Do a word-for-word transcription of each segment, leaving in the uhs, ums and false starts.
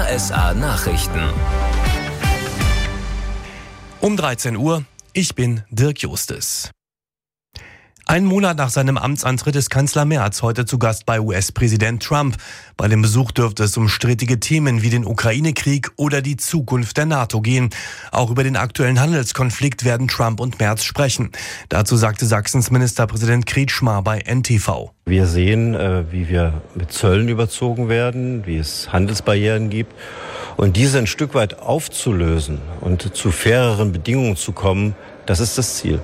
R S A Nachrichten. Um dreizehn Uhr, ich bin Dirk Justes. Ein Monat nach seinem Amtsantritt ist Kanzler Merz heute zu Gast bei U S-Präsident Trump. Bei dem Besuch dürfte es um strittige Themen wie den Ukraine-Krieg oder die Zukunft der NATO gehen. Auch über den aktuellen Handelskonflikt werden Trump und Merz sprechen. Dazu sagte Sachsens Ministerpräsident Kretschmar bei N T V. Wir sehen, wie wir mit Zöllen überzogen werden, wie es Handelsbarrieren gibt. Und diese ein Stück weit aufzulösen und zu faireren Bedingungen zu kommen, das ist das Ziel.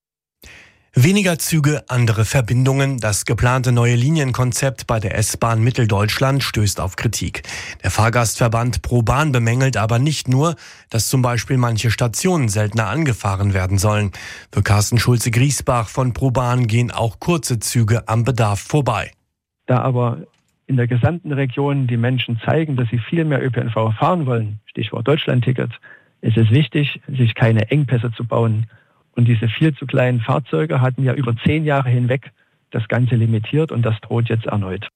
Weniger Züge, andere Verbindungen. Das geplante neue Linienkonzept bei der S-Bahn Mitteldeutschland stößt auf Kritik. Der Fahrgastverband ProBahn bemängelt aber nicht nur, dass zum Beispiel manche Stationen seltener angefahren werden sollen. Für Carsten Schulze-Griesbach von ProBahn gehen auch kurze Züge am Bedarf vorbei. Da aber in der gesamten Region die Menschen zeigen, dass sie viel mehr Ö P N V fahren wollen, Stichwort Deutschlandticket, ist es wichtig, sich keine Engpässe zu bauen. Und diese viel zu kleinen Fahrzeuge hatten ja über zehn Jahre hinweg das Ganze limitiert und das droht jetzt erneut.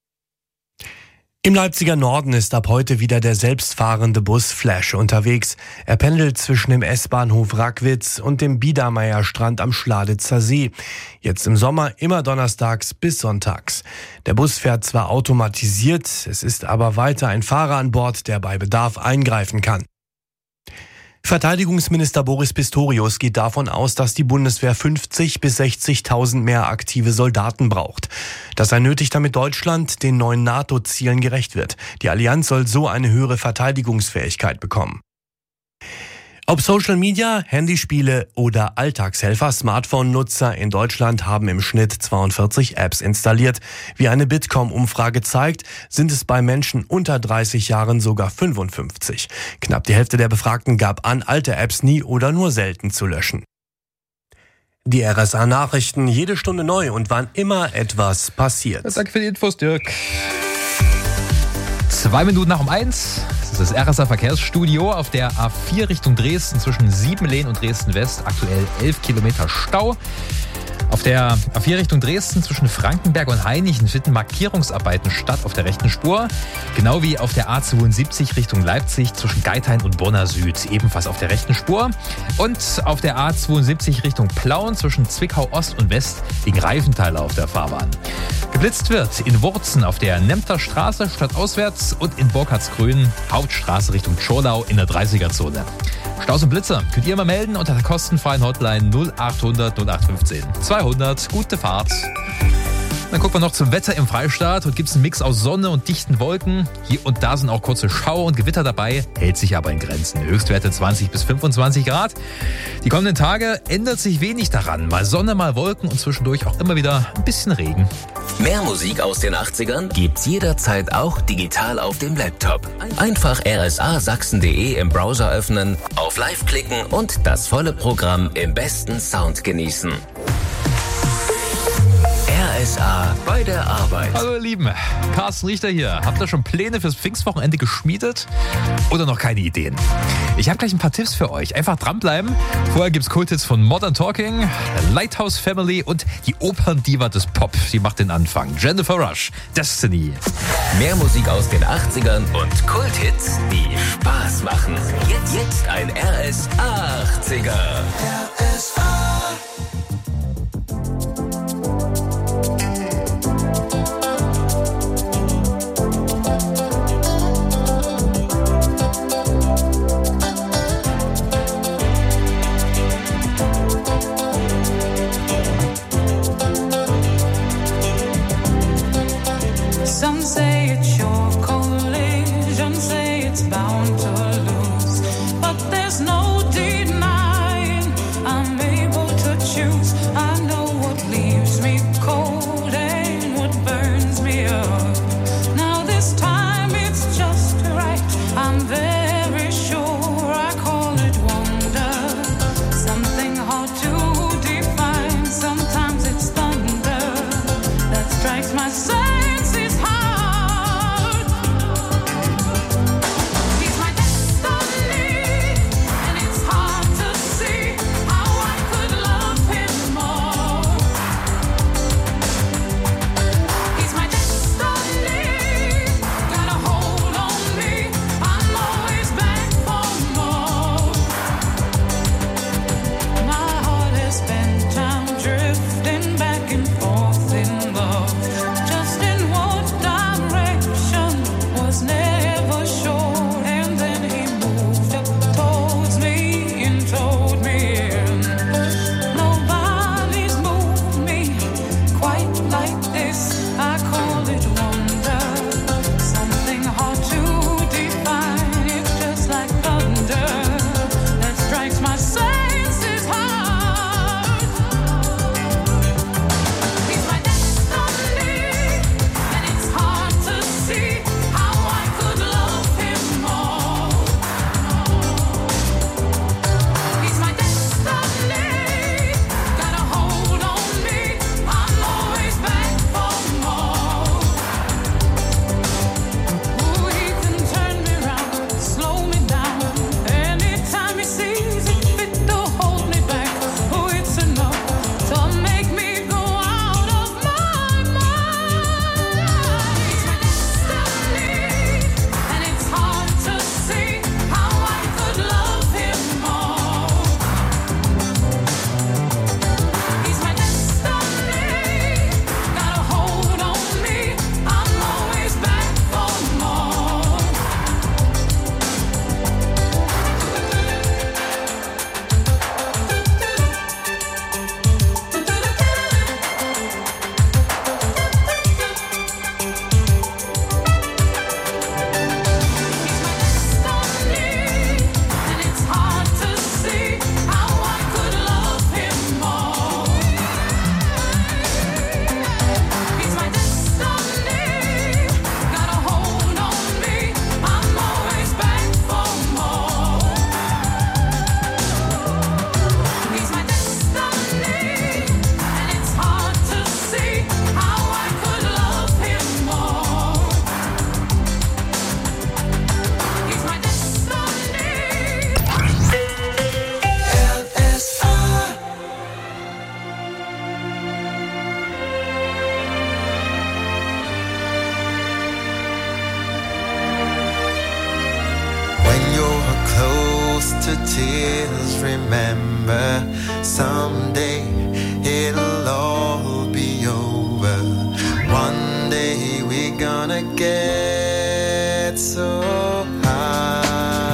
Im Leipziger Norden ist ab heute wieder der selbstfahrende Bus Flash unterwegs. Er pendelt zwischen dem S-Bahnhof Rackwitz und dem Biedermeierstrand am Schladitzer See. Jetzt im Sommer immer donnerstags bis sonntags. Der Bus fährt zwar automatisiert, es ist aber weiter ein Fahrer an Bord, der bei Bedarf eingreifen kann. Verteidigungsminister Boris Pistorius geht davon aus, dass die Bundeswehr fünfzig bis sechzigtausend mehr aktive Soldaten braucht. Das sei nötig, damit Deutschland den neuen NATO-Zielen gerecht wird. Die Allianz soll so eine höhere Verteidigungsfähigkeit bekommen. Ob Social Media, Handyspiele oder Alltagshelfer, Smartphone-Nutzer in Deutschland haben im Schnitt zweiundvierzig Apps installiert. Wie eine Bitkom-Umfrage zeigt, sind es bei Menschen unter dreißig Jahren sogar fünfundfünfzig. Knapp die Hälfte der Befragten gab an, alte Apps nie oder nur selten zu löschen. Die R S A-Nachrichten, jede Stunde neu und wann immer etwas passiert. Danke für die Infos, Dirk. Zwei Minuten nach um eins. Das ist das R S A-Verkehrsstudio auf der A vier Richtung Dresden zwischen Siebenlehn und Dresden-West. Aktuell elf Kilometer Stau. Auf der A vier Richtung Dresden zwischen Frankenberg und Hainichen finden Markierungsarbeiten statt auf der rechten Spur. Genau wie auf der A zweiundsiebzig Richtung Leipzig zwischen Geithain und Bonner Süd, ebenfalls auf der rechten Spur. Und auf der A zweiundsiebzig Richtung Plauen zwischen Zwickau Ost und West liegen Reifenteile auf der Fahrbahn. Geblitzt wird in Wurzen auf der Nempter Straße stadtauswärts und in Burkhardsgrün Hauptstraße Richtung Tschorlau in der dreißiger-Zone. Staus und Blitzer könnt ihr immer melden unter der kostenfreien Hotline null achthundert null acht fünfzehn. zweihundert, gute Fahrt. Dann gucken wir noch zum Wetter im Freistaat und gibt es einen Mix aus Sonne und dichten Wolken. Hier und da sind auch kurze Schauer und Gewitter dabei, hält sich aber in Grenzen. Höchstwerte zwanzig bis fünfundzwanzig Grad. Die kommenden Tage ändert sich wenig daran. Mal Sonne, mal Wolken und zwischendurch auch immer wieder ein bisschen Regen. Mehr Musik aus den achtzigern gibt's jederzeit auch digital auf dem Laptop. Einfach r s a sachsen punkt d e im Browser öffnen, auf Live klicken und das volle Programm im besten Sound genießen. R S A bei der Arbeit. Hallo ihr Lieben, Carsten Richter hier. Habt ihr schon Pläne fürs Pfingstwochenende geschmiedet? Oder noch keine Ideen? Ich habe gleich ein paar Tipps für euch. Einfach dranbleiben. Vorher gibt's Kulthits von Modern Talking, Lighthouse Family und die Operndiva des Pop. Die macht den Anfang. Jennifer Rush, Destiny. Mehr Musik aus den achtzigern und Kulthits, die Spaß machen. Jetzt, jetzt ein R S A achtziger. R S A Some say it's your collision, say it's bound to lose, but there's no denying I made remember someday it'll all be over. One day we're gonna get so high.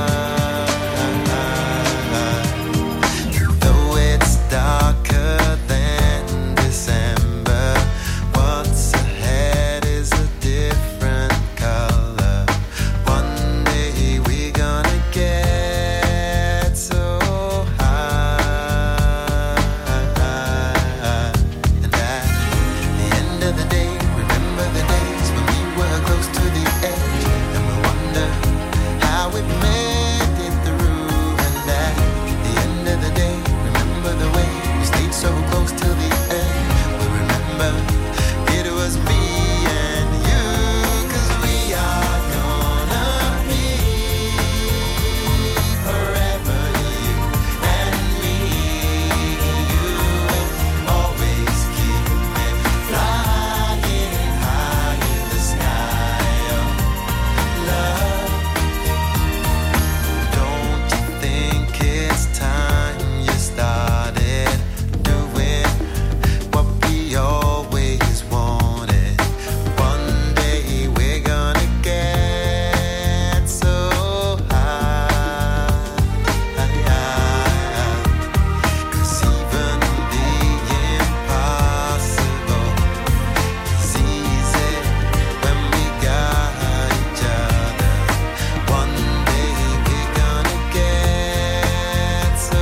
Though it's darker than December, what's ahead is a different color. One day we're gonna get so high. And at the end of the day, remember the days when we were close to the edge, and we wonder how we made it through. And at the end of the day, remember the way we stayed so close till the end. We remember it was me and you, 'cause we are gonna be forever, you and me. You will always keep me flying high in the sky of love. Don't you think it's time you started doing what we always wanted? One day we're gonna get so high. 'Cause even the impossible is easy when we got each other. One day we're gonna get so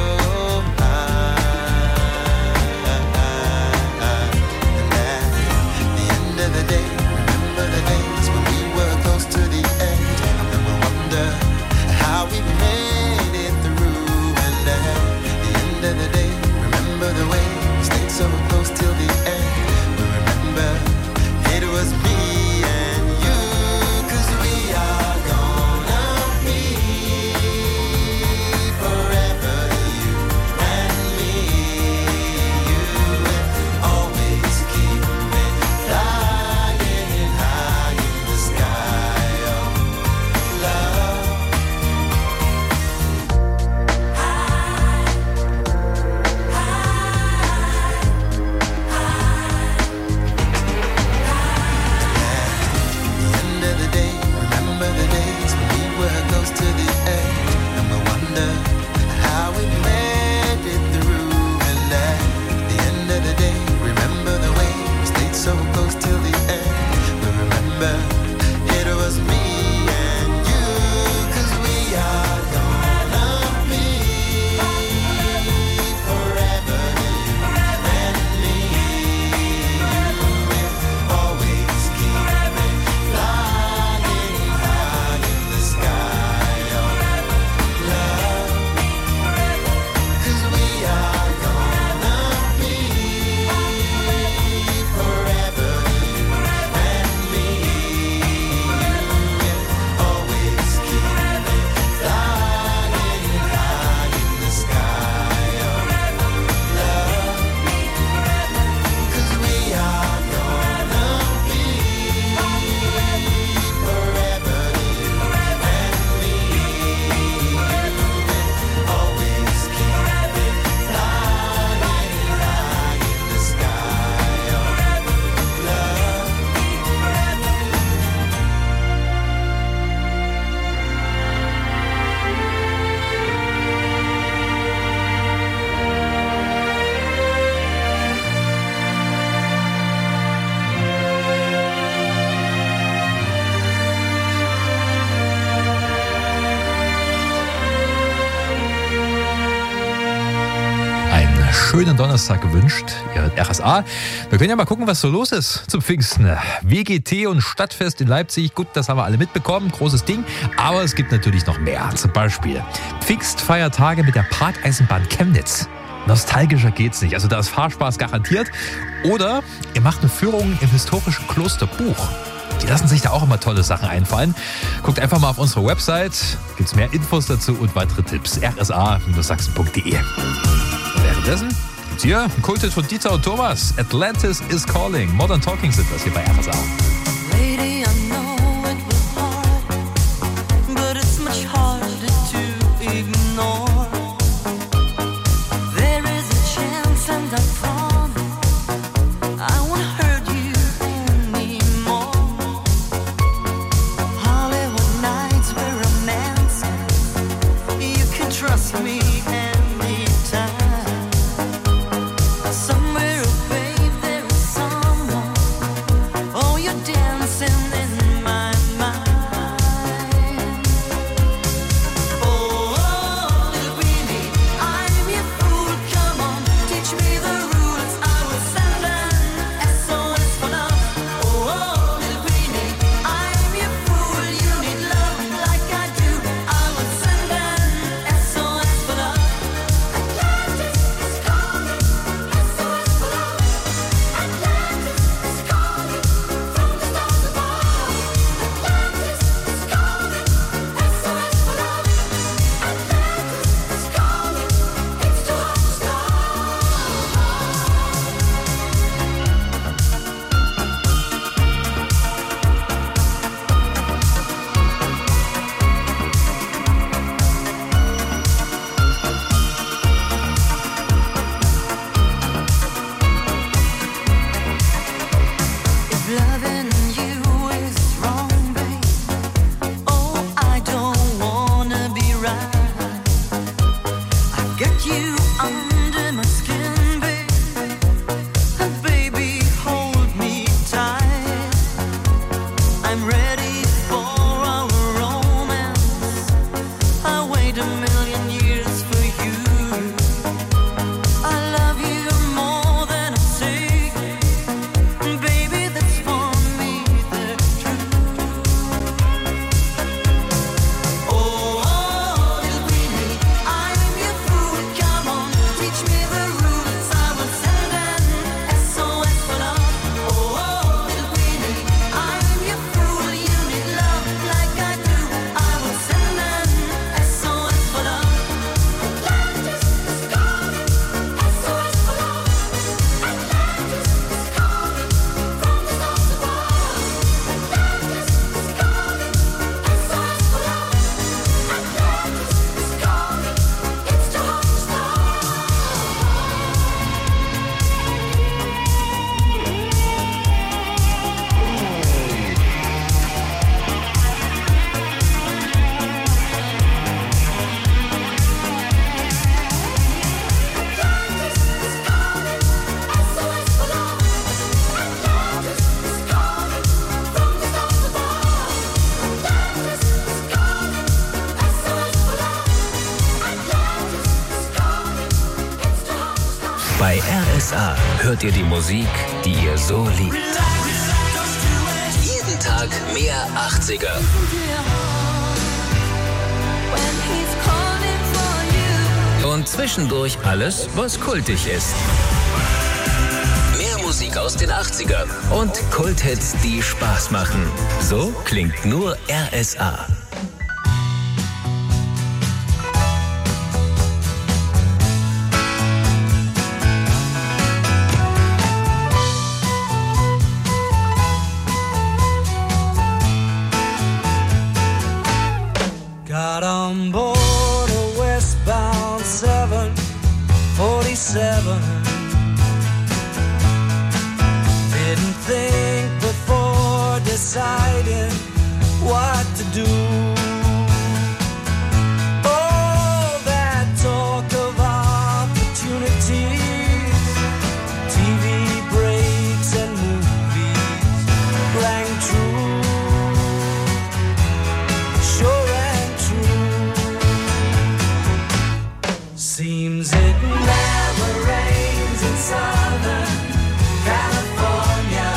high. And at the end of the day, remember the days when we were close to the edge, and then we wonder how we made it through. And at the end of the day, remember the way we stayed so close till the end. We remember it was me and you, 'cause we are gonna be forever, you and me. You will always keep me flying high in the sky of love. At the end of the day, remember the days when we were close to the edge, and we wonder how we made it through. And at the end of the day, remember the way we stayed so close till the end. We remember it was me and you, 'cause we are gonna be forever, you and me. You will always keep me flying high in the sky of love. 'Cause we are gonna be forever, you and me. You will always keep me flying high in the sky of love. 'Cause we are gonna be forever, you and me. You will always keep me flying high in the sky of love. Einen schönen Donnerstag gewünscht, ihr hört R S A. Wir können ja mal gucken, was so los ist zum Pfingsten. W G T und Stadtfest in Leipzig, gut, das haben wir alle mitbekommen, großes Ding. Aber es gibt natürlich noch mehr, zum Beispiel Pfingstfeiertage mit der Parkeisenbahn Chemnitz. Nostalgischer geht's nicht, also da ist Fahrspaß garantiert. Oder ihr macht eine Führung im historischen Kloster Buch. Die lassen sich da auch immer tolle Sachen einfallen. Guckt einfach mal auf unsere Website, gibt's mehr Infos dazu und weitere Tipps. r s a Sachsen punkt d e. Währenddessen gibt's hier ein Kulthit von Dieter und Thomas. Atlantis is Calling. Modern Talking sind das hier bei R S A. Lady, I know it was hard, but it's much harder to ignore. Bei R S A hört ihr die Musik, die ihr so liebt. Jeden Tag mehr achtziger. Und zwischendurch alles, was kultig ist. Mehr Musik aus den achtzigern und Kulthits, die Spaß machen. So klingt nur R S A. Got on board a westbound seven forty-seven. Didn't think before deciding what to do. Oh, that talk of opportunities, T V breaks and movies rang true. Sure and true. Seems it never rains in Southern California.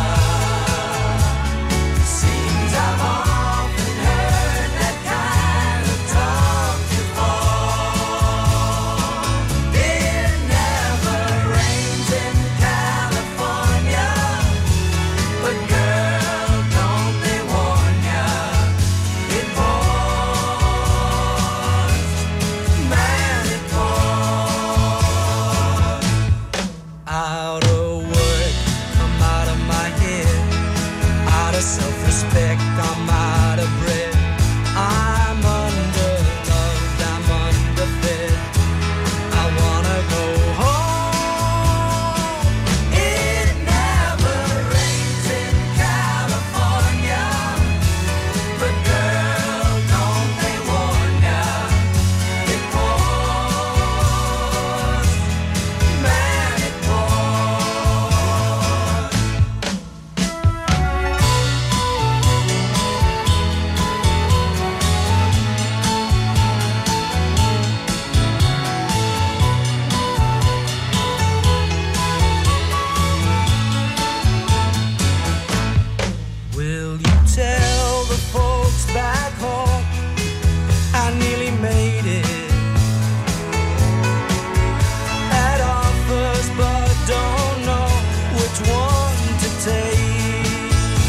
Seems I've often heard that kind of talk before. It never rains in California, but girl, don't they warn ya? It pours, man, it pours. Out of work, I'm out of my head. Out of self-respect, I'm out of breath. I'm underloved, I'm underfed. I wanna go home. It never rains in California, but girl, don't they warn ya? It pours, man, it pours. Will you tell the folks back home I nearly made it? Had offers but don't know which one to take.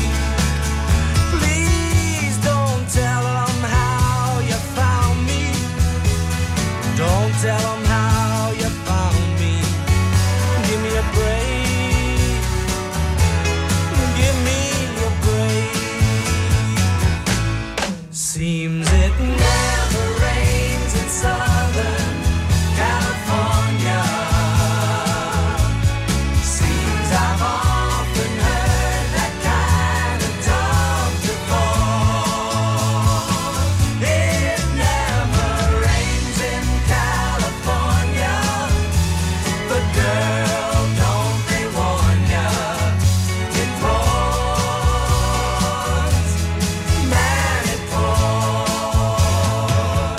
Please don't tell them how you found me. Don't tell them how you found me. Give me a break. Give me a break. Seems it never rains in Southern California. Seems I've often heard that kind of talk before. It never rains in California, but girl, don't they warn ya? It pours, man, it pours.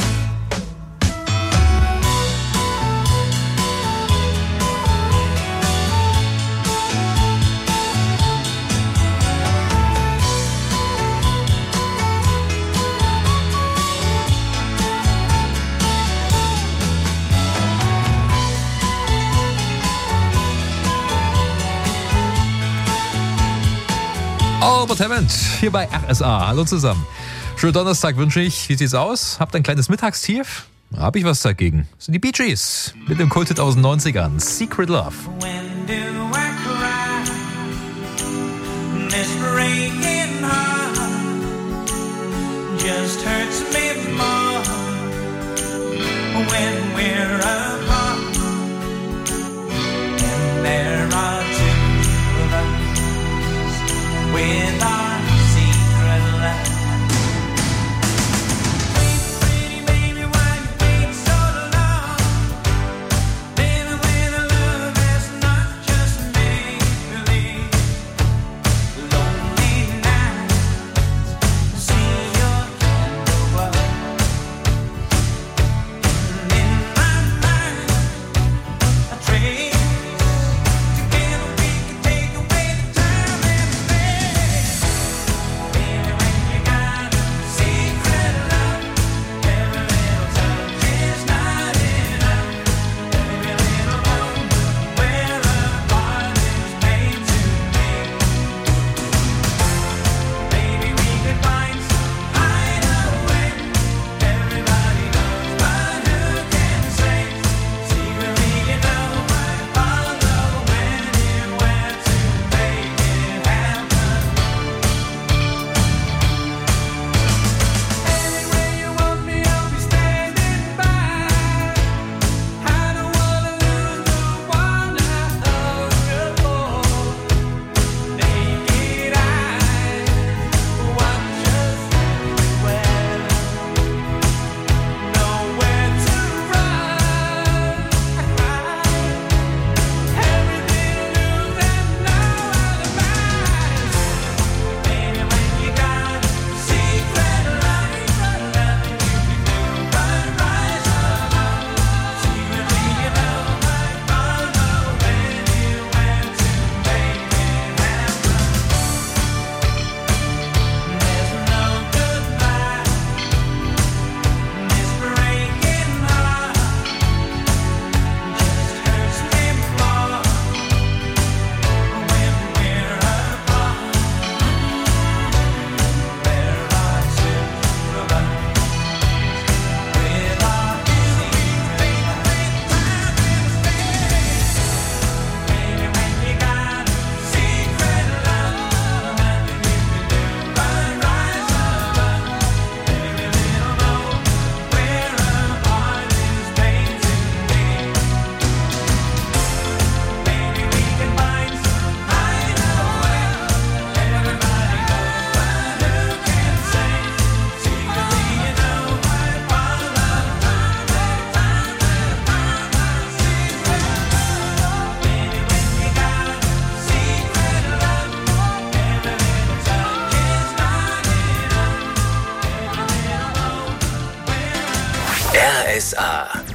Albert Hammond hier bei R S A. Hallo zusammen. Schönen Donnerstag wünsche ich. Wie sieht's aus? Habt ihr ein kleines Mittagstief? Hab ich was dagegen. Das sind die Bee Gees mit dem Kulthit aus den neunzigern. Secret Love. When do I cry? This breaking heart just hurts me more when we're apart. And there are two of us with our secret love. Pretty baby, why you take so long? Living with a love that's not just make-believe. Lonely nights, see your candle glow. And in my mind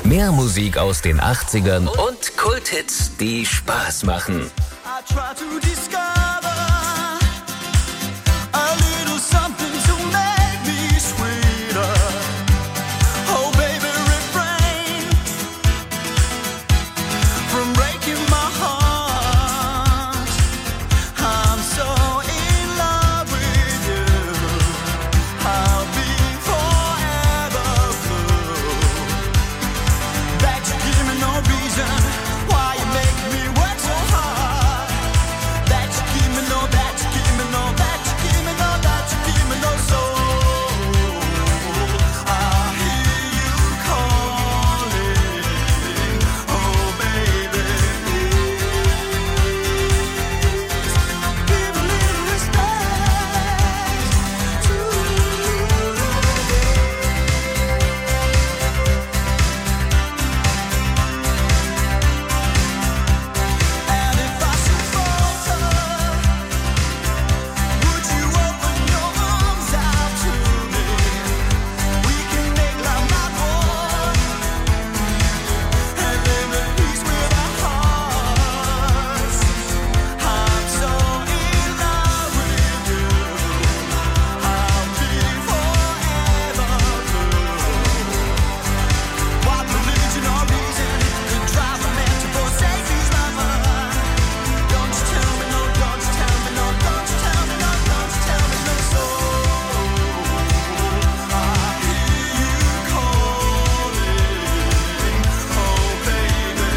Mehr Musik aus den achtzigern und Kulthits, die Spaß machen. I try to discover a little something to make me sweeter. Oh baby, refrain from breaking my heart. I'm so in love with you. I'll be forever blue. That you give me no reason why you make me work so hard. That you give me no, that you give me no, that you give me no, that you give me no soul. I hear you calling, oh baby, please give a little respect to And if I should falter, would you open your arms out to me? We can make love not war, and live in peace with our hearts. I'm so in love with you. I'll be forever blue. What religion or reason could drive a man to forsake his lover? Don't you tell me no, don't you tell me no, don't you tell me no, don't you tell me no soul. I hear you calling, oh baby,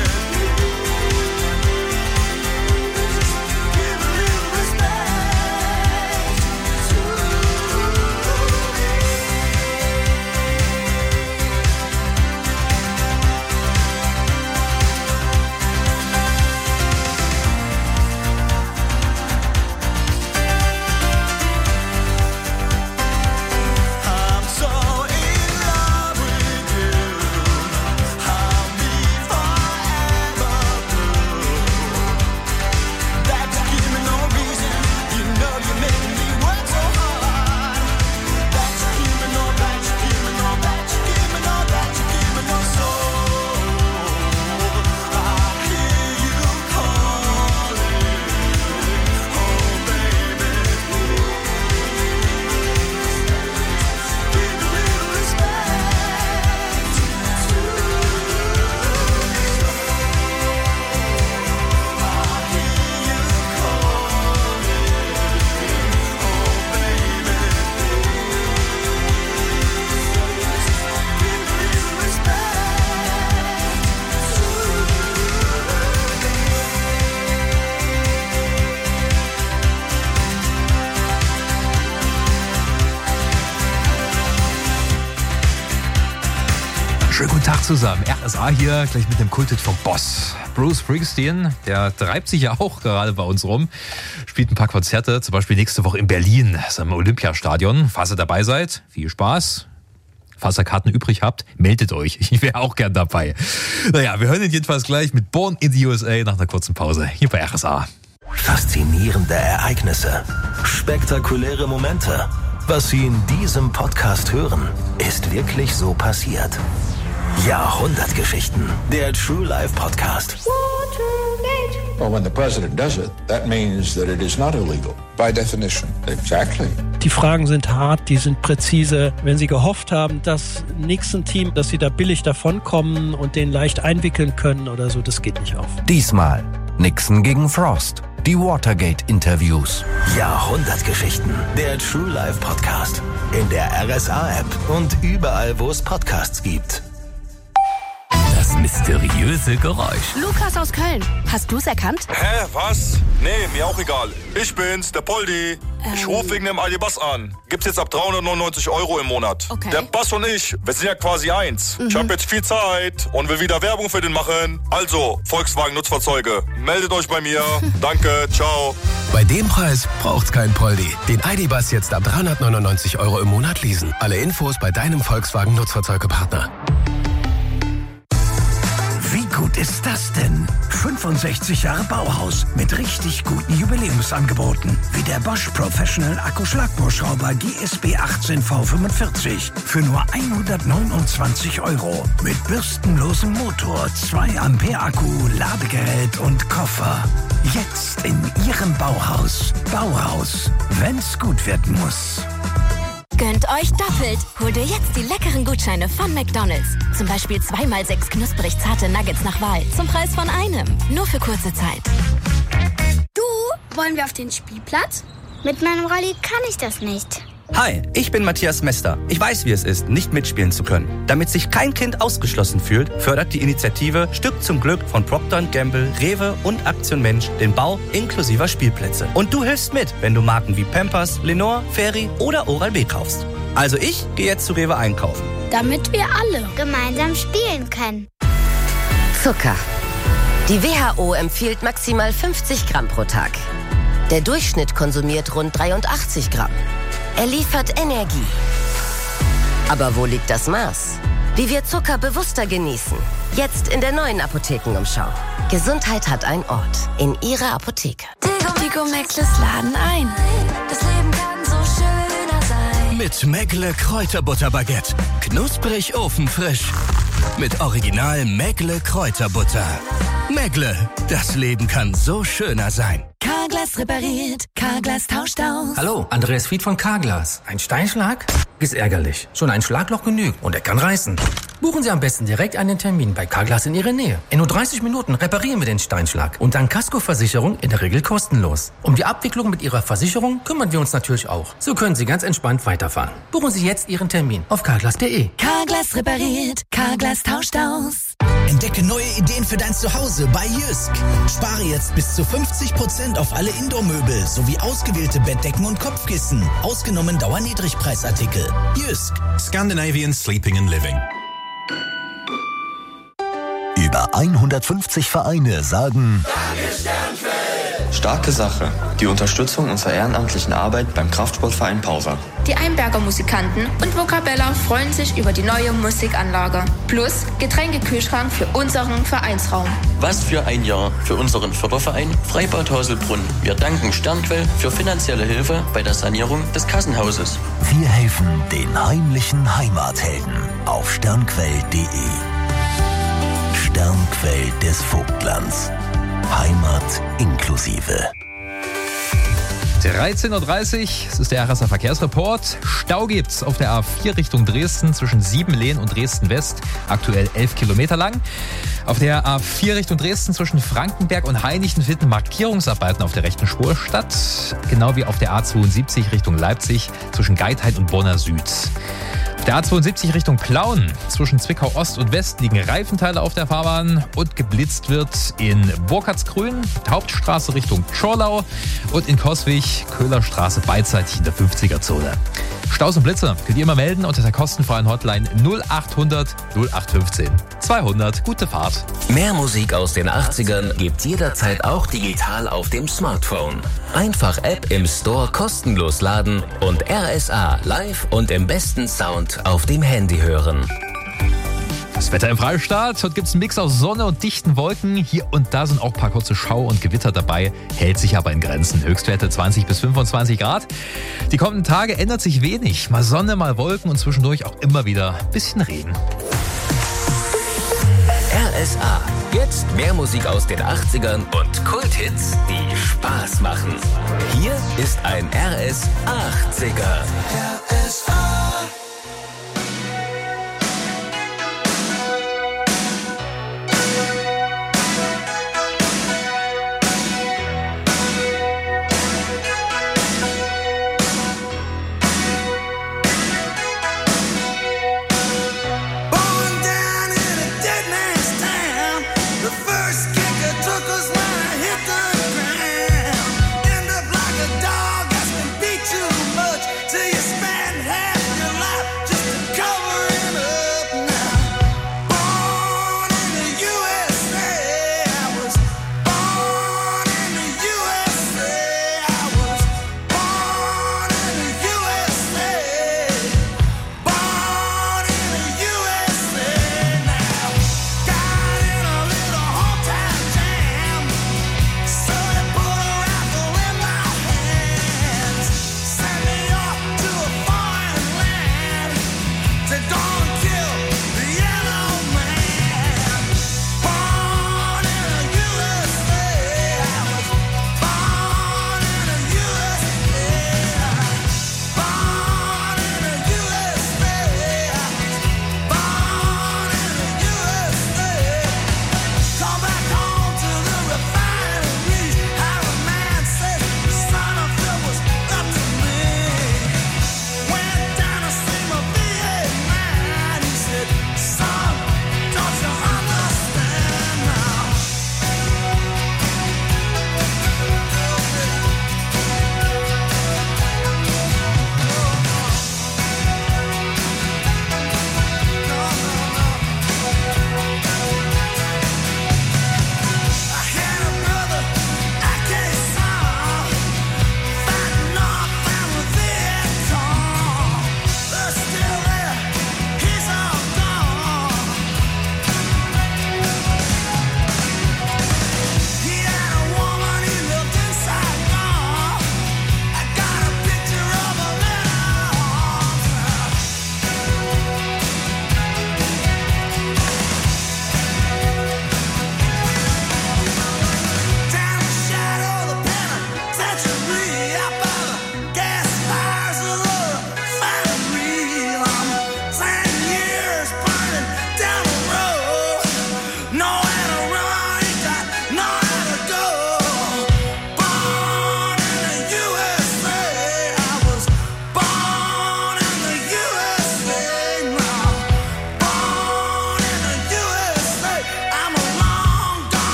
please give a little respect to I'm so in love with you. I'll be forever blue. That you give me no reason. You know you make me work so hard. That you give me no, that you give me no, that you give me no, that you give me no soul. I hear you calling, oh baby, give a little respect to I hear you calling, oh baby, give a little Schönen guten Tag zusammen. R S A hier, gleich mit dem Kulthit vom Boss. Bruce Springsteen, der treibt sich ja auch gerade bei uns rum, spielt ein paar Konzerte, zum Beispiel nächste Woche in Berlin, am Olympiastadion. Falls ihr dabei seid, viel Spaß. Falls ihr Karten übrig habt, meldet euch. Ich wäre auch gern dabei. Naja, wir hören ihn jedenfalls gleich mit Born in the U S A nach einer kurzen Pause hier bei R S A. Faszinierende Ereignisse, spektakuläre Momente. Was Sie in diesem Podcast hören, ist wirklich so passiert. Jahrhundertgeschichten, der True Life Podcast. Well, when the president does it, that means that it is not illegal. By definition. Exactly. Die Fragen sind hart, die sind präzise. Wenn Sie gehofft haben, das Nixon-Team, dass Sie da billig davonkommen und den leicht einwickeln können oder so, das geht nicht auf. Diesmal Nixon gegen Frost. Die Watergate-Interviews. Jahrhundertgeschichten, der True Life Podcast. In der R S A-App und überall, wo es Podcasts gibt. Das mysteriöse Geräusch. Lukas aus Köln. Hast du's erkannt? Hä, was? Nee, mir auch egal. Ich bin's, der Poldi. Ähm. Ich rufe wegen dem Aldi-Bass an. Gibt's jetzt ab dreihundertneunundneunzig Euro im Monat. Okay. Der Bass und ich, wir sind ja quasi eins. Mhm. Ich habe jetzt viel Zeit und will wieder Werbung für den machen. Also, Volkswagen Nutzfahrzeuge. Meldet euch bei mir. Danke, ciao. Bei dem Preis braucht's kein Poldi. Den Aldi-Bass jetzt ab dreihundertneunundneunzig Euro im Monat leasen. Alle Infos bei deinem Volkswagen Nutzfahrzeugepartner. gut ist das denn? fünfundsechzig Jahre Bauhaus mit richtig guten Jubiläumsangeboten. Wie der Bosch Professional Akkuschlagbohrschrauber G S B achtzehn V fünfundvierzig für nur hundertneunundzwanzig Euro. Mit bürstenlosem Motor, zwei Ampere Akku, Ladegerät und Koffer. Jetzt in Ihrem Bauhaus. Bauhaus, wenn's gut werden muss. Gönnt euch doppelt. Holt ihr jetzt die leckeren Gutscheine von McDonald's. Zum Beispiel zweimal sechs knusprig zarte Nuggets nach Wahl. Zum Preis von einem. Nur für kurze Zeit. Du, wollen wir auf den Spielplatz? Mit meinem Rolli kann ich das nicht. Hi, ich bin Matthias Mester. Ich weiß, wie es ist, nicht mitspielen zu können. Damit sich kein Kind ausgeschlossen fühlt, fördert die Initiative Stück zum Glück von Procter und Gamble, Rewe und Aktion Mensch den Bau inklusiver Spielplätze. Und du hilfst mit, wenn du Marken wie Pampers, Lenore, Fairy oder Oral-B kaufst. Also ich gehe jetzt zu Rewe einkaufen. Damit wir alle gemeinsam spielen können. Zucker. Die W H O empfiehlt maximal fünfzig Gramm pro Tag. Der Durchschnitt konsumiert rund dreiundachtzig Gramm. Er liefert Energie. Aber wo liegt das Maß? Wie wir Zucker bewusster genießen. Jetzt in der neuen Apothekenumschau. Gesundheit hat einen Ort. In Ihrer Apotheke. Tigo Mäckles laden ein. Das Leben kann so schöner sein. Mit Mäckle Kräuterbutterbaguette. Knusprig ofenfrisch. Mit Original Mäckle Kräuterbutter. Mäckle, das Leben kann so schöner sein. Carglass repariert, Carglass tauscht aus. Hallo, Andreas Fied von Carglass. Ein Steinschlag? Ist ärgerlich. Schon ein Schlagloch genügt und er kann reißen. Buchen Sie am besten direkt einen Termin bei Carglass in Ihrer Nähe. In nur dreißig Minuten reparieren wir den Steinschlag und dank Kaskoversicherung in der Regel kostenlos. Um die Abwicklung mit Ihrer Versicherung kümmern wir uns natürlich auch. So können Sie ganz entspannt weiterfahren. Buchen Sie jetzt Ihren Termin auf carglass punkt de. Carglass repariert, Carglass tauscht aus. Entdecke neue Ideen für dein Zuhause bei Jysk. Spare jetzt bis zu fünfzig Prozent auf alle Indoor-Möbel sowie ausgewählte Bettdecken und Kopfkissen. Ausgenommen Dauerniedrigpreisartikel. Jysk. Scandinavian Sleeping and Living. Über hundertfünfzig Vereine sagen Starke Sache. Die Unterstützung unserer ehrenamtlichen Arbeit beim Kraftsportverein Pausa. Die Einberger Musikanten und Vocabella freuen sich über die neue Musikanlage. Plus Getränkekühlschrank für unseren Vereinsraum. Was für ein Jahr für unseren Förderverein Freibad Hauselbrunn. Wir danken Sternquell für finanzielle Hilfe bei der Sanierung des Kassenhauses. Wir helfen den heimlichen Heimathelden auf sternquell punkt de. Sternquell des Vogtlands. Heimat inklusive. dreizehn Uhr dreißig, es ist der R S A Verkehrsreport. Stau gibt's auf der A vier Richtung Dresden zwischen Siebenlehn und Dresden West, aktuell elf Kilometer lang. Auf der A vier Richtung Dresden zwischen Frankenberg und Hainichen finden Markierungsarbeiten auf der rechten Spur statt, genau wie auf der A zweiundsiebzig Richtung Leipzig zwischen Geithain und Bonner Süd. Auf der A zweiundsiebzig Richtung Plauen zwischen Zwickau Ost und West liegen Reifenteile auf der Fahrbahn und geblitzt wird in Burkhardsgrün, Hauptstraße Richtung Tschorlau und in Coswig, Köhlerstraße beidseitig in der fünfziger-Zone. Staus und Blitze könnt ihr immer melden unter der kostenfreien Hotline null achthundert null acht fünfzehn. zweihundert, gute Fahrt. Mehr Musik aus den achtzigern gibt's jederzeit auch digital auf dem Smartphone. Einfach App im Store kostenlos laden und R S A live und im besten Sound auf dem Handy hören. Das Wetter im Freistaat. Heute gibt es einen Mix aus Sonne und dichten Wolken. Hier und da sind auch ein paar kurze Schau- und Gewitter dabei. Hält sich aber in Grenzen. Höchstwerte zwanzig bis fünfundzwanzig Grad. Die kommenden Tage ändert sich wenig. Mal Sonne, mal Wolken und zwischendurch auch immer wieder ein bisschen Regen. R S A. Jetzt mehr Musik aus den achtzigern und Kulthits, die Spaß machen. Hier ist ein R S achtziger. R S A. Till you spend half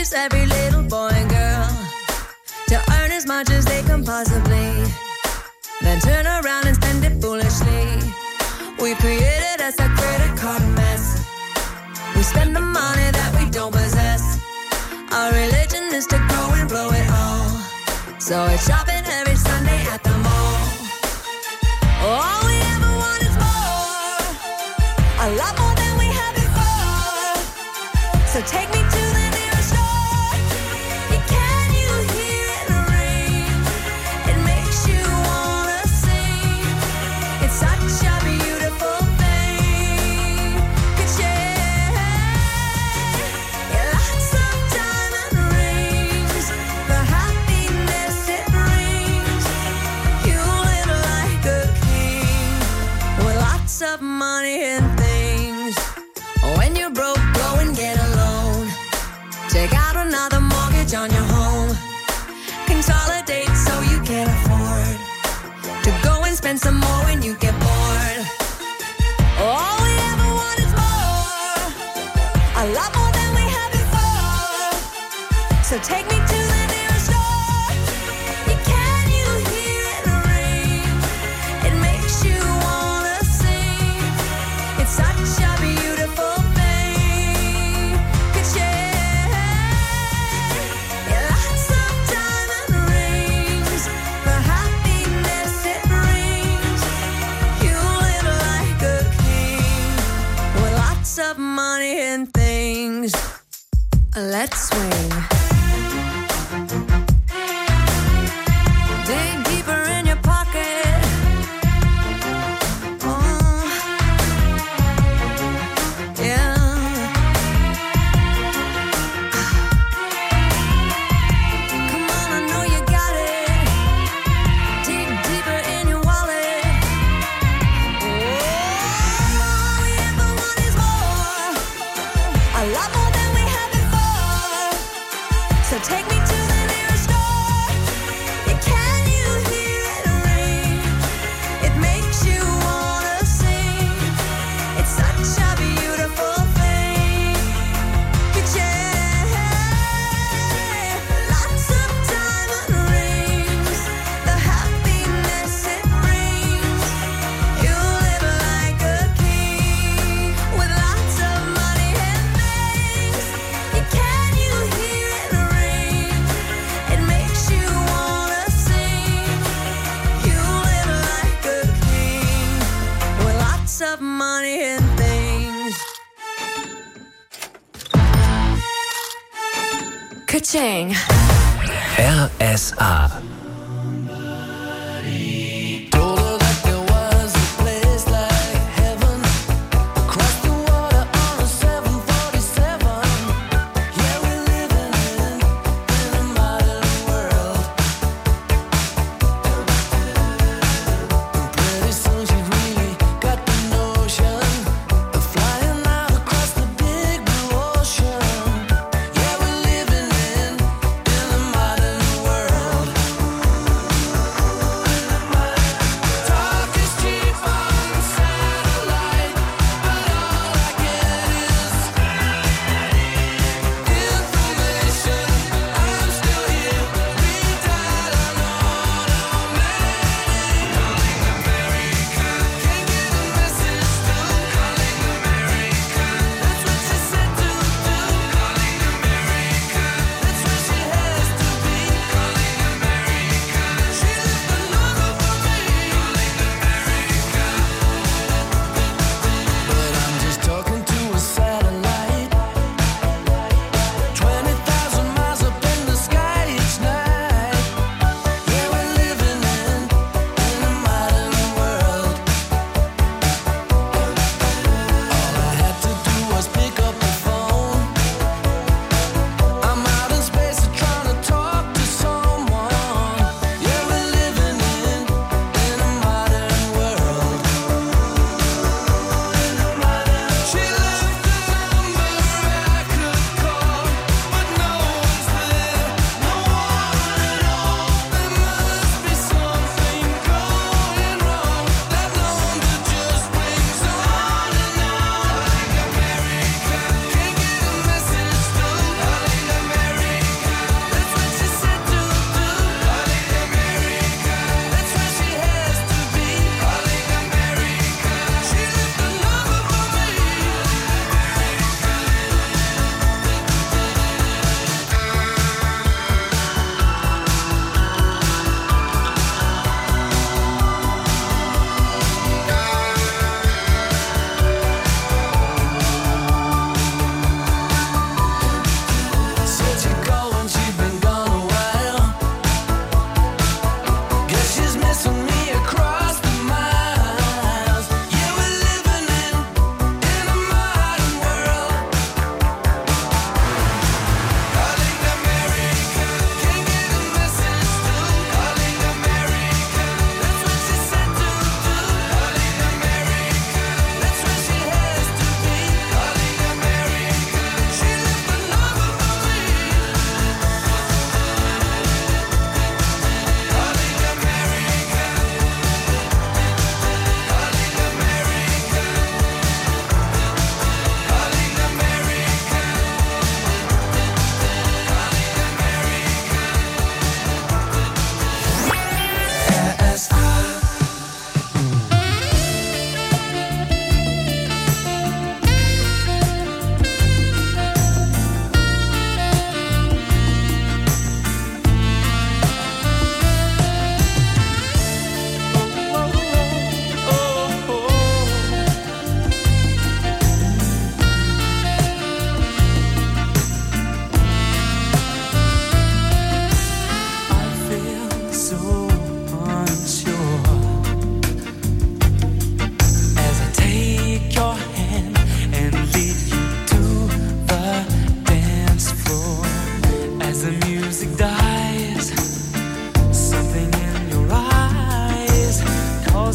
impress every little boy and girl, to earn as much as they can possibly, then turn around and spend it foolishly. We created us a credit card mess. We spend the money that we don't possess. Our religion is to grow and blow it all, so it's shopping every Sunday at the mall. All we ever want is more, a lot more than we had before. So take me to the nearest store. Can you hear it ring? It makes you wanna sing. It's such a beautiful thing. Ka-ching. Yeah, lots of diamond rings, the happiness it brings. You live like a king with lots of money and things. When you're broke, go and get a loan. Take out another mortgage on your home. Consolidate so you can afford to go and spend some more when you get bored. All we ever want is more, a lot more than we had before. So take me to the nearest store. Can you hear it ring? It makes you wanna sing. It's such a beautiful thing. Ka-ching. Yeah, lots of diamond rings, the happiness it brings. You live like a king with lots of money and things. Let's swing. Dig deeper in your pocket. Oh, yeah. Come on, I know you got it. Dig deeper in your wallet. Oh, all we ever want is more, a lot more than we had before. So take me to the nearest store. Can you hear it ring? It makes you wanna sing. It's such a beautiful thing. Ka-ching. Lots of diamond rings, the happiness it brings. You live like a king with lots of money and things. Can you hear it ring? It makes you wanna sing. You live like a king with lots of money and things. Ka-ching. R S A. Flying out across the big blue ocean. Yeah, we're living in, in the modern world.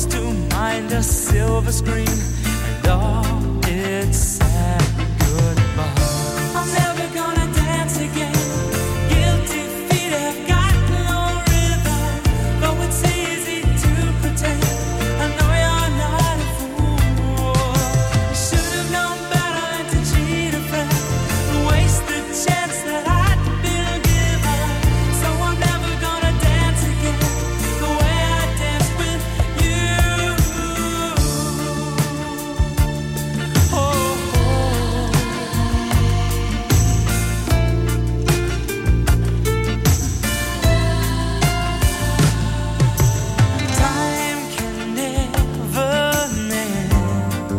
supposed to mind a silver screen and all its sad goodbye. I'm never gonna dance again. Guilty feet have got no rhythm, though it's easy to pretend. I know you're not a fool. You should have known better than to cheat a friend and waste the chance that I'd been given. So I'm never gonna dance again the way I danced with you. Oh, time can never mend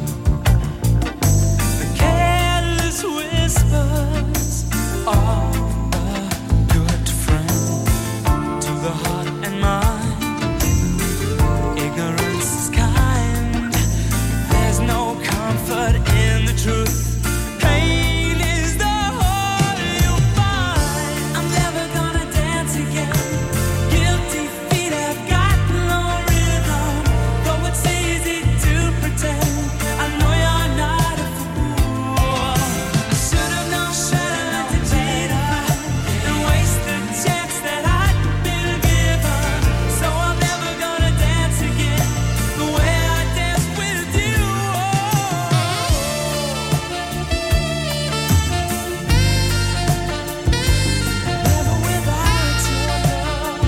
the careless whispers of a good friend to the heart and mind. Ignorance is kind. There's no comfort in the truth. Pain is the whole you'll find. I'm never gonna dance again. Guilty feet have got no rhythm, though it's easy to pretend. I know you're not a fool. I should have known better than to cheat a friend and waste the chance that I'd been given. So I'm never gonna dance again the way I danced with you. Never without your love.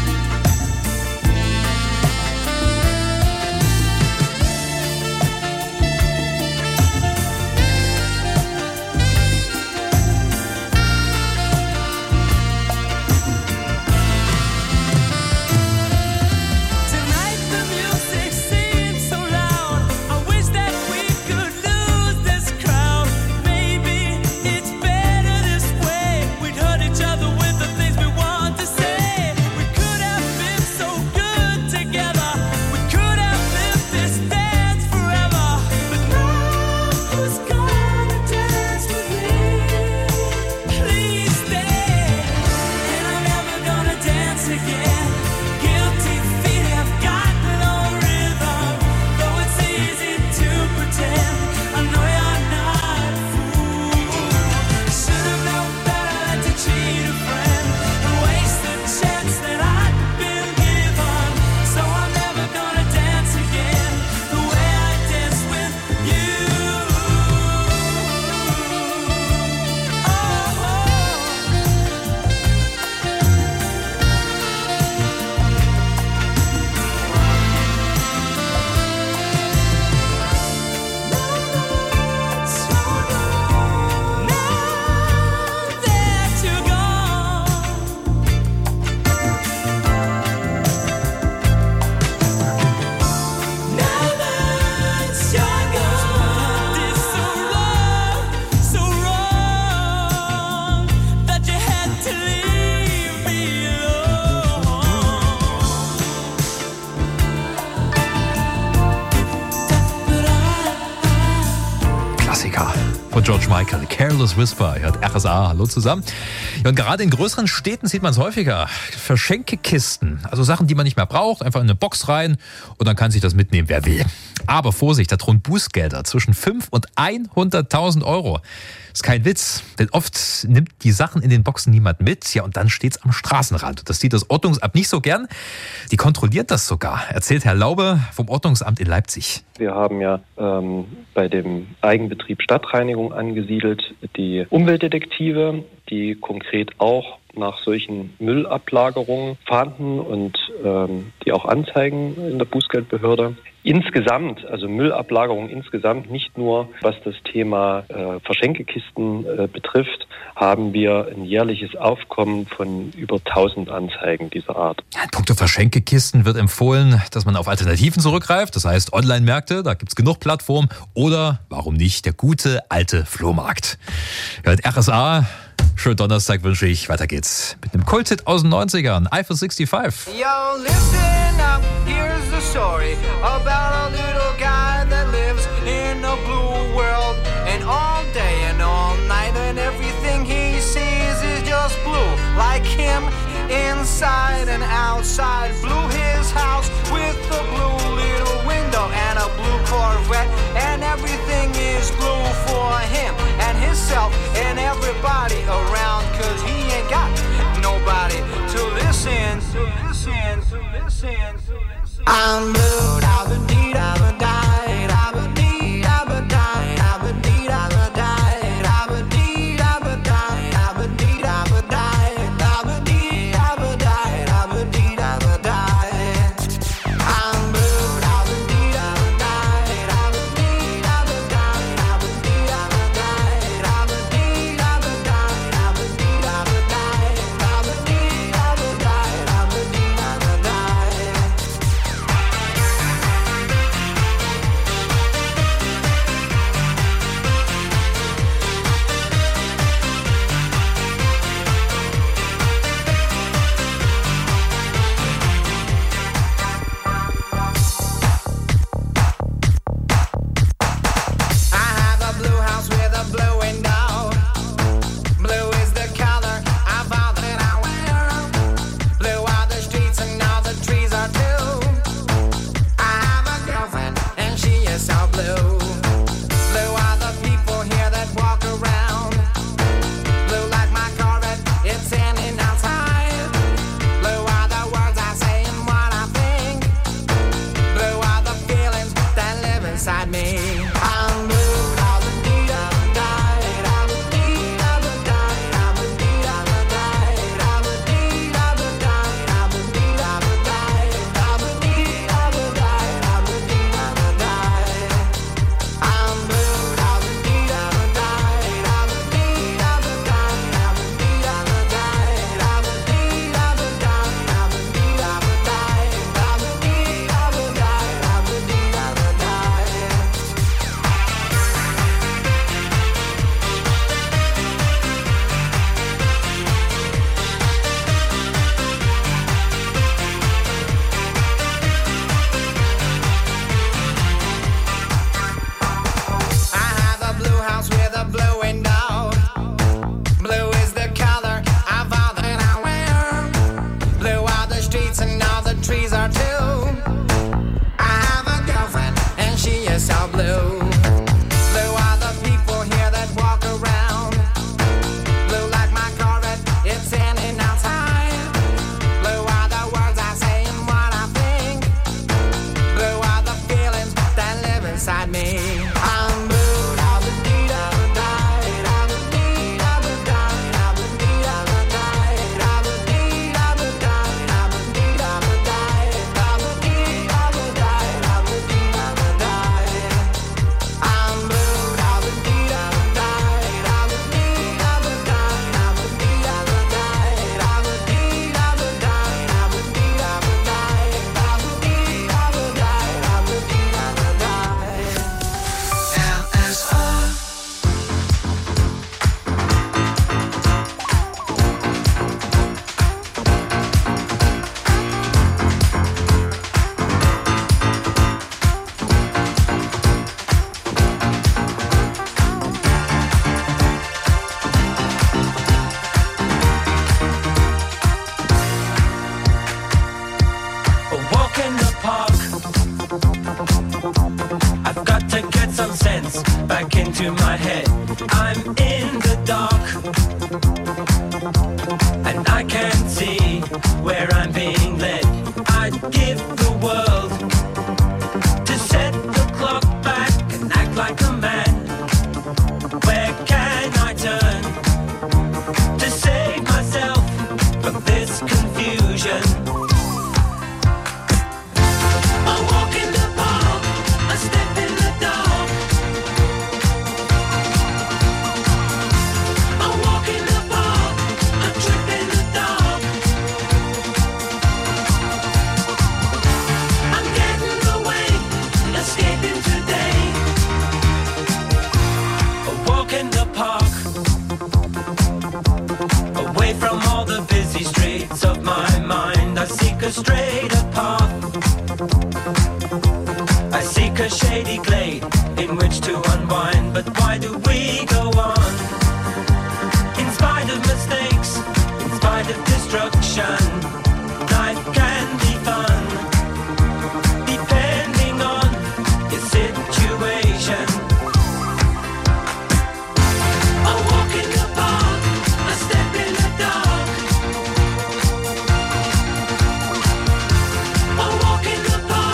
Tonight the music seems so loud. I wish that we could lose this crowd. Maybe it's better this way. We'd hurt each other with the things we want to say. We could have been so good together. We could have lived this dance forever. But now who's gonna dance with me? Please stay. And I'm never gonna dance again. Guilty feet have got no rhythm, though it's easy to pretend. I know you're not a fool. Should have known better than to cheat a friend and waste the chance that I'd been given. So I'm never gonna dance again the way I danced with you. That you're gone. Now that you're gone, it's so wrong, so wrong that you had to leave me Klassiker von George Michael, Careless Whisper. Ihr hört R S A, hallo zusammen. Ja, und gerade in größeren Städten sieht man es häufiger. Verschenkekisten, also Sachen, die man nicht mehr braucht, einfach in eine Box rein und dann kann sich das mitnehmen, wer will. Aber Vorsicht, da drohen Bußgelder zwischen fünf und hunderttausend Euro. Ist kein Witz, denn oft nimmt die Sachen in den Boxen niemand mit, ja, und dann steht's am Straßenrand. Das sieht das Ordnungsamt nicht so gern. Die kontrolliert das sogar, erzählt Herr Laube vom Ordnungsamt in Leipzig. Wir haben ja ähm, bei dem Eigenbetrieb Stadtreinigung angesiedelt die Umweltdetektive, die konkret auch nach solchen Müllablagerungen fahnden und ähm, die auch anzeigen in der Bußgeldbehörde. Insgesamt, also Müllablagerung insgesamt, nicht nur was das Thema äh, Verschenkekisten äh, betrifft, haben wir ein jährliches Aufkommen von über tausend Anzeigen dieser Art. Ja, in puncto Verschenkekisten wird empfohlen, dass man auf Alternativen zurückgreift, das heißt Online-Märkte, da gibt's genug Plattformen, oder, warum nicht, der gute alte Flohmarkt. Hört R S A, schönen Donnerstag wünsche ich, weiter geht's mit einem Kulthit aus den neunzigern, Eiffel sechsundsiebzig. Yo, listen up, here's the story about a little guy that lives in a blue world. And all day and all night and everything he sees is just blue. Like him, inside and outside, blew his house with the blue I'm blue, da ba dee da ba die, da ba dee da ba die, da ba dee da ba die, da ba dee da ba die, da ba dee da ba die, da ba dee da ba die, da ba dee da ba die. I'm blue, da ba dee da ba die, da ba dee da ba die, da ba dee da ba die, da ba dee da ba die, da ba dee da ba die, da ba dee da ba die, da ba dee da ba die. I have a blue house with a blue window. Blue is the color of all that I wear. Blue are the streets and all the trees are too. I have a girlfriend and she is so blue. Blue are the people here that walk around. Blue like my Corvette, it's in and outside. Blue are the words I say and what I think. Blue are the feelings that live inside me. I'm blue, da ba dee da ba die, da ba dee da ba die, da ba dee da ba die, da ba dee da ba die, da ba dee da ba die, da ba dee da ba die, da ba dee da ba die. I'm blue, da ba dee da ba die, da ba dee da ba die, da ba dee da ba die, da ba dee da ba die, da ba dee da ba die, da ba dee da ba die, da ba dee da ba die. I have a blue house with a blue window. Blue is the color of all that I wear. Blue are the streets and all the trees are too. I have a girlfriend and she is so blue. Blue are the people here that walk around. Blue like my Corvette, it's in and outside. Blue are the words I say and what I think. Blue are the feelings that live inside me. I'm blue, da ba dee da ba die, da ba dee da ba die, da ba dee da ba die, da ba dee da ba die, da ba dee da ba die, da ba dee da ba die, da ba dee da ba die. I'm blue, da ba dee da ba die, da ba dee da ba die, da ba dee da ba die, da ba dee da ba die, da ba dee da ba die, da ba dee da ba die, da ba dee da ba die. L S R. A walk in the park. I've got to get some sense back into my head. I'm in the dark, and I can't see where I'm being led. I'd give the world to set the clock back and act like a man. Where can I turn to save myself from this confusion? A walk in the park, a step in the dark. A walk in the park, a trip in the dark. I'm getting away, escaping today. A walk in the park, away from all the busy streets of my mind. I seek a straighter path. I seek a shady glade in which to unwind. But why do we go on? In spite of mistakes, in spite of destruction, life can be fun, depending on your situation. A walk in the park, a step in the dark. A walk in the park.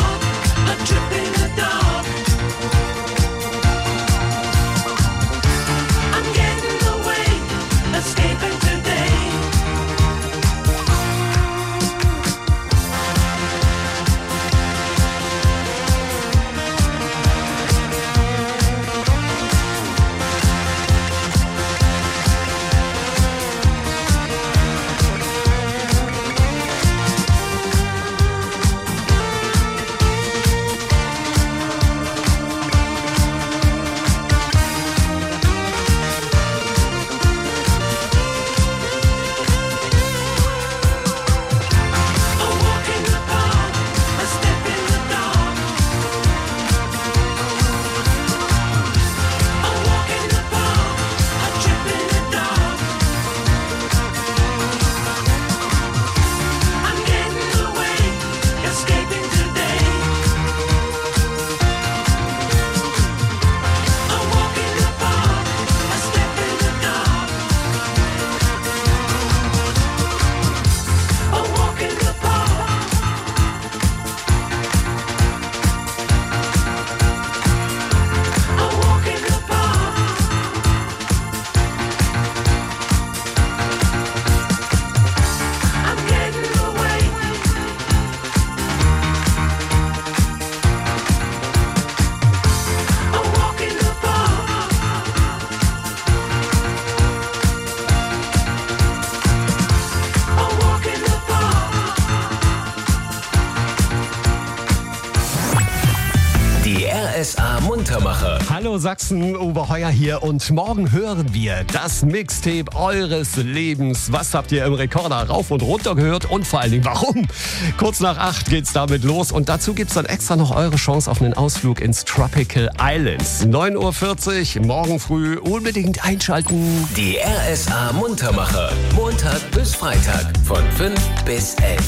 S A Muntermacher. Hallo Sachsen, Uwe Heuer hier und morgen hören wir das Mixtape eures Lebens. Was habt ihr im Rekorder rauf und runter gehört und vor allen Dingen warum? Kurz nach acht geht's damit los und dazu gibt's dann extra noch eure Chance auf einen Ausflug ins Tropical Islands. neun Uhr vierzig, morgen früh unbedingt einschalten. Die R S A Muntermacher. Montag bis Freitag von fünf bis elf.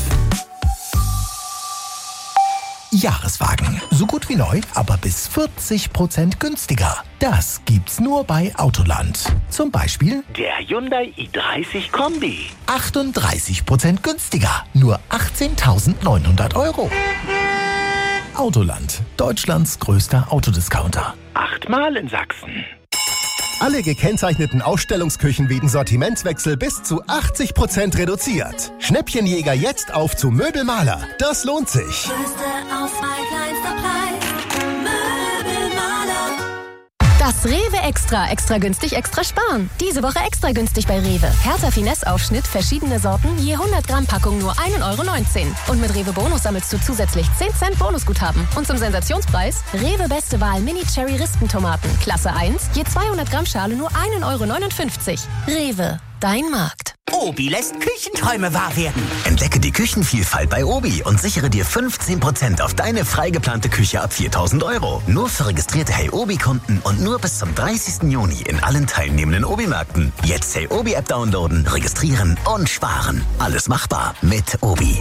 Jahreswagen. So gut wie neu, aber bis vierzig Prozent günstiger. Das gibt's nur bei Autoland. Zum Beispiel der Hyundai i dreißig Kombi. achtunddreißig Prozent günstiger. Nur achtzehntausendneunhundert Euro. Autoland. Deutschlands größter Autodiscounter. Achtmal in Sachsen. Alle gekennzeichneten Ausstellungsküchen wegen Sortimentswechsel bis zu achtzig Prozent reduziert. Schnäppchenjäger jetzt auf zu Möbelmaler. Das lohnt sich. Größte Auswahl, kleinster Preis. Möbelmaler. Das Rewe Extra. Extra günstig, extra sparen. Diese Woche extra günstig bei Rewe. Hertha Finesse-Aufschnitt, verschiedene Sorten, je hundert Gramm Packung nur ein Euro neunzehn. Und mit Rewe Bonus sammelst du zusätzlich zehn Cent Bonusguthaben. Und zum Sensationspreis Rewe Beste Wahl Mini Cherry Rispentomaten. Klasse eins, je zweihundert Gramm Schale nur ein Euro neunundfünfzig. Rewe, dein Markt. Obi lässt Küchenträume wahr werden. Entdecke die Küchenvielfalt bei Obi und sichere dir fünfzehn Prozent auf deine frei geplante Küche ab viertausend Euro. Nur für registrierte Hey Obi-Kunden und nur bis zum dreißigsten Juni in allen teilnehmenden Obi-Märkten. Jetzt Hey Obi-App downloaden, registrieren und sparen. Alles machbar mit Obi.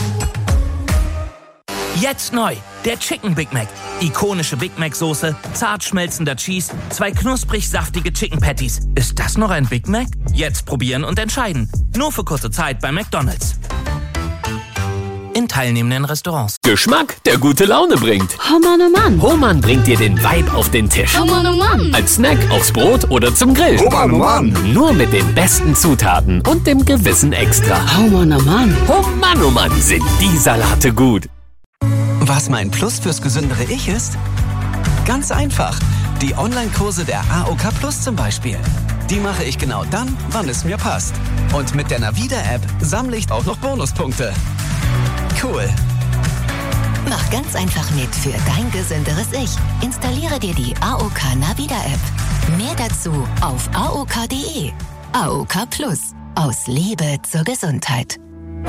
Jetzt neu, der Chicken Big Mac. Ikonische Big Mac Soße, zart schmelzender Cheese, zwei knusprig saftige Chicken Patties. Ist das noch ein Big Mac? Jetzt probieren und entscheiden. Nur für kurze Zeit bei McDonald's. In teilnehmenden Restaurants. Geschmack, der gute Laune bringt. Oh Mann, oh Mann. Hohmann bringt dir den Vibe auf den Tisch. Oh Mann, oh Mann. Als Snack, aufs Brot oder zum Grill. Oh Mann, oh Mann. Nur mit den besten Zutaten und dem gewissen Extra. Oh Mann, oh Mann. Oh Mann, oh Mann, sind die Salate gut. Was mein Plus fürs gesündere Ich ist? Ganz einfach. Die Online-Kurse der A O K Plus zum Beispiel. Die mache ich genau dann, wann es mir passt. Und mit der Navida-App sammle ich auch noch Bonuspunkte. Cool. Mach ganz einfach mit für dein gesünderes Ich. Installiere dir die A O K Navida-App. Mehr dazu auf A O K punkt de. A O K Plus. Aus Liebe zur Gesundheit.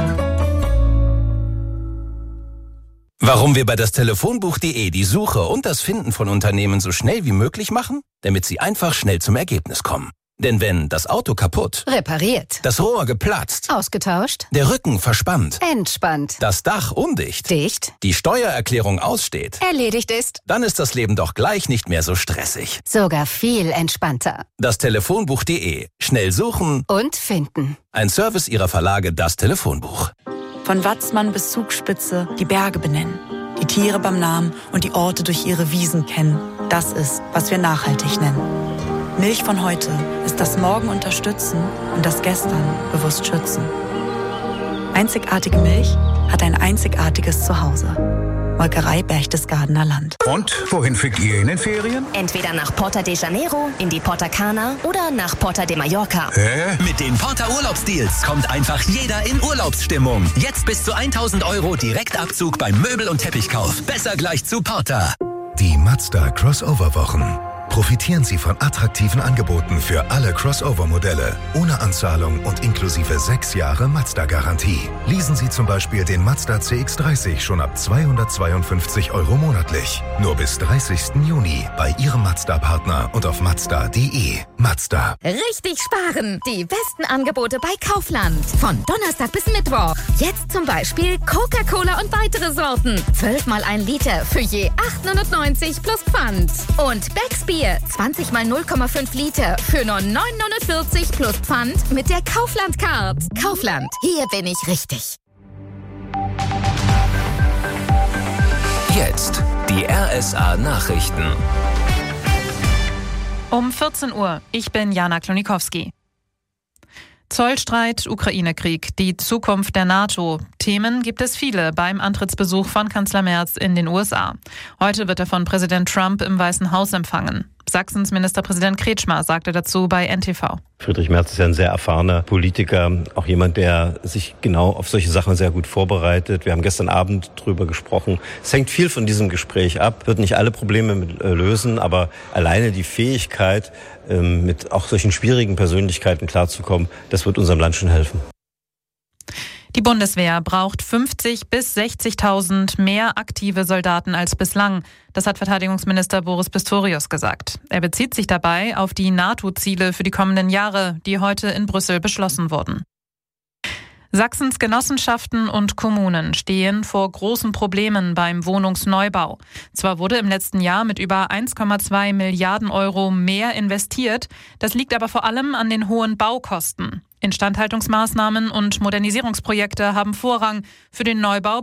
Warum wir bei das Telefonbuch punkt de die Suche und das Finden von Unternehmen so schnell wie möglich machen? Damit sie einfach schnell zum Ergebnis kommen. Denn wenn das Auto kaputt, Repariert. das Rohr geplatzt, Ausgetauscht. der Rücken verspannt, Entspannt. das Dach undicht, Dicht. die Steuererklärung aussteht, Erledigt ist. dann ist das Leben doch gleich nicht mehr so stressig. Sogar viel entspannter. Das Telefonbuch punkt de. Schnell suchen Und finden. Ein Service Ihrer Verlage Das Telefonbuch. Von Watzmann bis Zugspitze die Berge benennen, die Tiere beim Namen und die Orte durch ihre Wiesen kennen. Das ist, was wir nachhaltig nennen. Milch von heute ist das Morgen unterstützen und das Gestern bewusst schützen. Einzigartige Milch hat ein einzigartiges Zuhause. Molkerei Berchtesgadener Land. Und wohin fliegt ihr in den Ferien? Entweder nach Porta de Janeiro, in die Porta Cana oder nach Porta de Mallorca. Hä? Mit den Porta Urlaubsdeals kommt einfach jeder in Urlaubsstimmung. Jetzt bis zu tausend Euro Direktabzug beim Möbel- und Teppichkauf. Besser gleich zu Porta. Die Mazda Crossover-Wochen. Profitieren Sie von attraktiven Angeboten für alle Crossover-Modelle, ohne Anzahlung und inklusive sechs Jahre Mazda-Garantie. Leasen Sie zum Beispiel den Mazda C X dreißig schon ab zweihundertzweiundfünfzig Euro monatlich. Nur bis dreißigsten Juni bei Ihrem Mazda-Partner und auf mazda punkt de. Mazda. Richtig sparen! Die besten Angebote bei Kaufland. Von Donnerstag bis Mittwoch. Jetzt zum Beispiel Coca-Cola und weitere Sorten. zwölf mal ein Liter für je acht neunundneunzig plus Pfand. Und Becks Bier zwanzig mal null Komma fünf Liter für nur neun neunundvierzig plus Pfand mit der Kaufland-Card. Kaufland, hier bin ich richtig. Jetzt die R S A-Nachrichten. Um vierzehn Uhr, ich bin Jana Klonikowski. Zollstreit, Ukraine-Krieg, die Zukunft der NATO, Themen gibt es viele beim Antrittsbesuch von Kanzler Merz in den U S A. Heute wird er von Präsident Trump im Weißen Haus empfangen. Sachsens Ministerpräsident Kretschmer sagte dazu bei N T V. Friedrich Merz ist ja ein sehr erfahrener Politiker, auch jemand, der sich genau auf solche Sachen sehr gut vorbereitet. Wir haben gestern Abend drüber gesprochen. Es hängt viel von diesem Gespräch ab, wird nicht alle Probleme mit, äh, lösen, aber alleine die Fähigkeit, ähm, mit auch solchen schwierigen Persönlichkeiten klarzukommen, das wird unserem Land schon helfen. Die Bundeswehr braucht fünfzig bis sechzigtausend mehr aktive Soldaten als bislang. Das hat Verteidigungsminister Boris Pistorius gesagt. Er bezieht sich dabei auf die NATO-Ziele für die kommenden Jahre, die heute in Brüssel beschlossen wurden. Sachsens Genossenschaften und Kommunen stehen vor großen Problemen beim Wohnungsneubau. Zwar wurde im letzten Jahr mit über eins Komma zwei Milliarden Euro mehr investiert, das liegt aber vor allem an den hohen Baukosten. Instandhaltungsmaßnahmen und Modernisierungsprojekte haben Vorrang. Für den Neubau